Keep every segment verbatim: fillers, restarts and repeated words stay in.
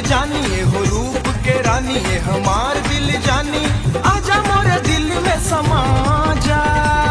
जानी ये हो रूप के रानी ये हमार दिल जानी आजा मोरे दिल में समा जा।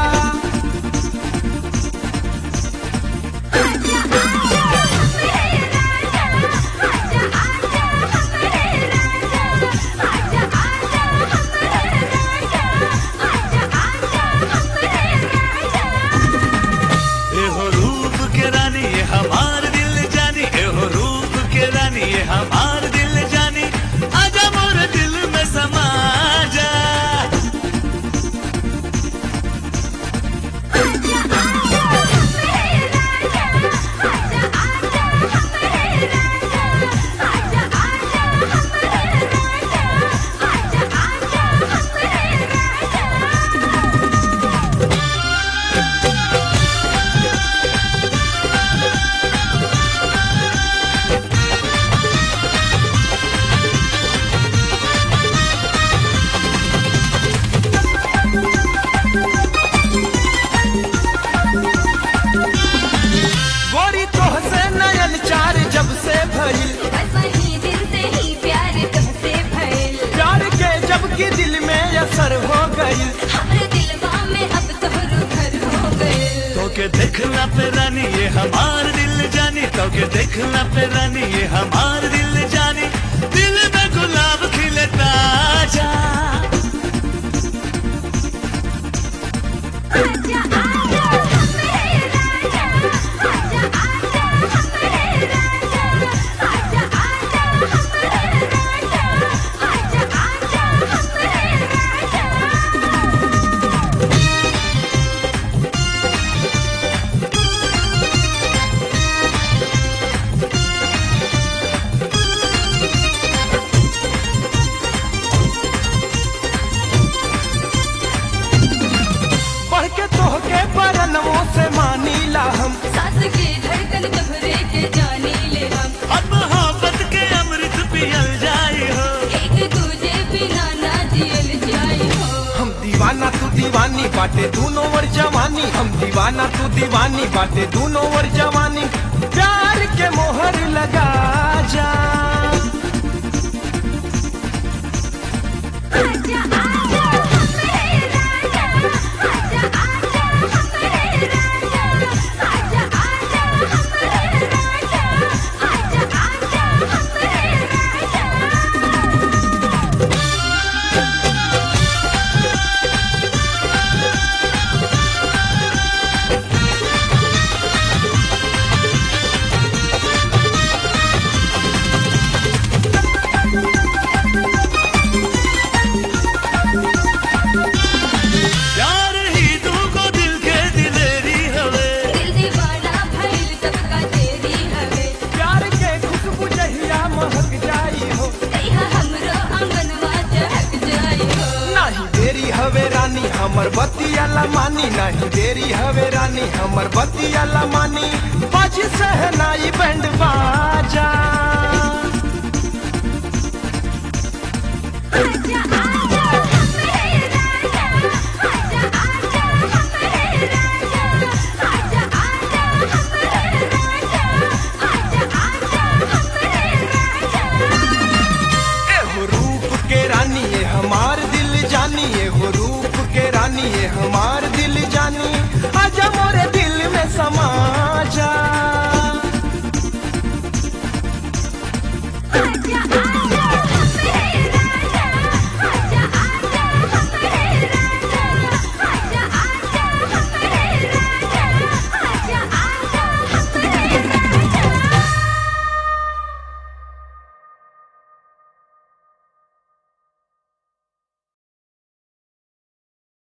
के दिल में असर हो गई हमारे दिलवा में अब तो घर हो गई। तो के देखना पे रानी ये हमार दिल जानी तो के देखना पे रानी ये हमार दिल जानी दिल में गुलाब खिले ताजा। आजा आजा हमारे राजा आजा आजा हमारे राजा आजा आजा हमारे राजा आजा आजा हमारे राजा। बढ़ के तोहके परनवों से मानीला हम सास की धड़कन तोहरे के जानी ले हम अब मोहब्बत के अमृत पियल जाई हो एक दूजे बिना ना जियल जाई हो। हम दीवाना तू दीवानी बाटे दोनों वर जवानी हम दीवाना तू दीवानी बाटे दोनों वर जवानी प्यार के मोहर लगा जा। आजा आजा हमारे राजा आजा आजा हमारे राजा आजा आजा हमारे राजा आजा आजा हमारे राजा। प्यार ही तुमको दिल के दिलेरी हवे दिल दीवाना भइल सबका तेरी हवे प्यार के खुशबू जहिया महक जाई हो तैहा हमरो आंगनवा चहक जाई हो। नहीं देरी हवे रानी हमर बतिया ला मानी नहीं देरी हवे रानी हमर बतिया ला मानी बाजी सहनाई बैंड बाजा। आजा आजा हमारे राजा आजा आजा हमारे राजा आजा आजा हमारे राजा आजा आजा हमारे राजा। ए हो रूप के रानी ये हमार दिल जानी ये हो रूप के रानी ये हमार